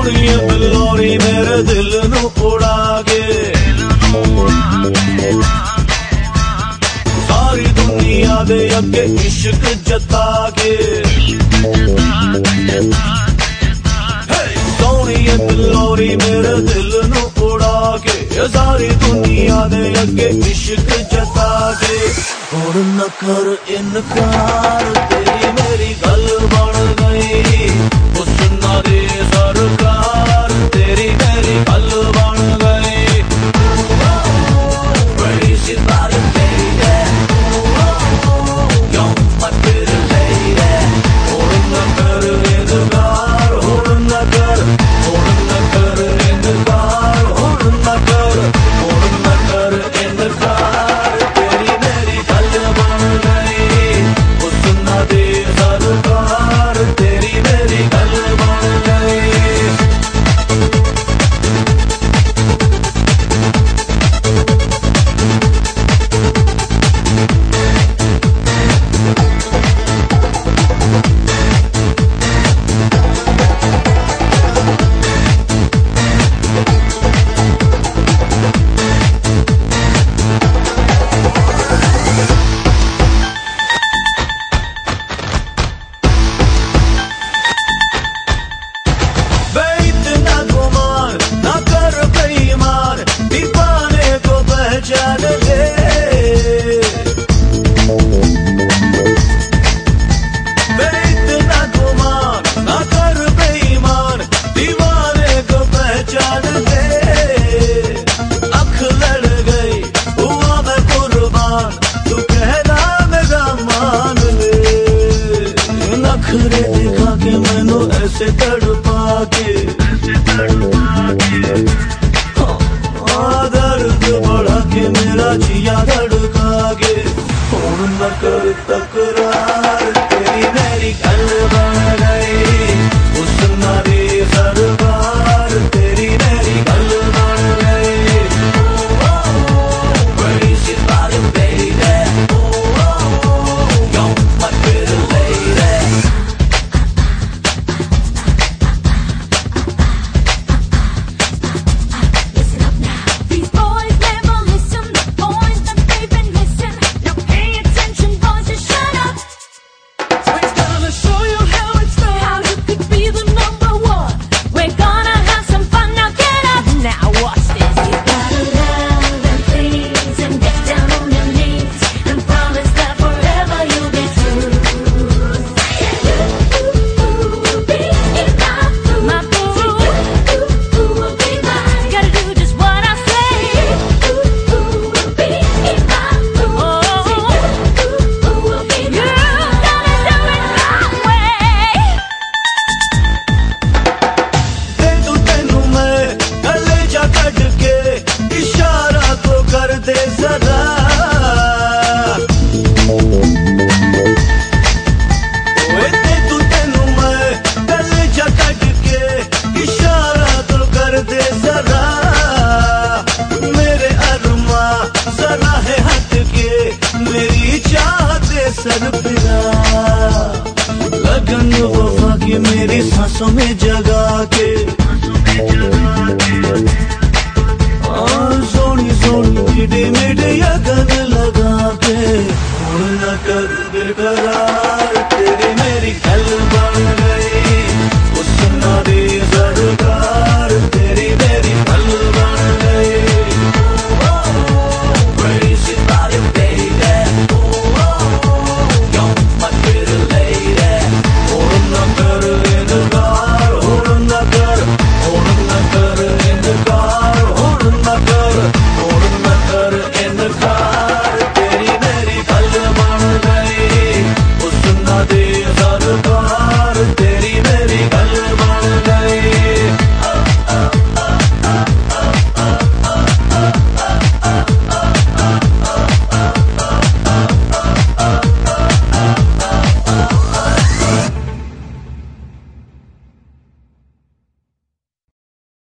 सोनिए बिल्लोरी मेरे दिल नू उड़ा के, सारी दुनिया दे अगे इश्क जता के। सोनिए बिल्लोरी मेरे दिल नू उड़ा के, सारी दुनिया दे अगे इश्क जता के। हुण न कर इनकार, तेरी मेरी गल बन गई, हुस्ना दे सरकार, तेरी मेरी गल बन गई। बड़ी सी बात तेरी, क्यों मत तेरे लेरे, हुण न कर इनकार, हुण न कर इनकार, हुण न कर इनकार, तेरी मेरी गल बन गई, हुस्ना दे सरकार, तेरी मेरी गल बन गई। दिखा के मैनू ऐसे तड़पा के, दर्द बढ़ा के मेरा जिया धड़का के। हुण न कर तकरार, तेरी मेरी गल बन गई, हुस्ना दे सरकार, तेरी मेरी गल बन गई। बड़ी सी बात तेरी है, क्यों मत तेरे लेरे। सर पिला लगन वफा की मेरी सांसों में जगा के, सोनी सोनी मीठी मीठी अगन लगा के। हुण न कर बेकरार, तेरी मेरी गल बन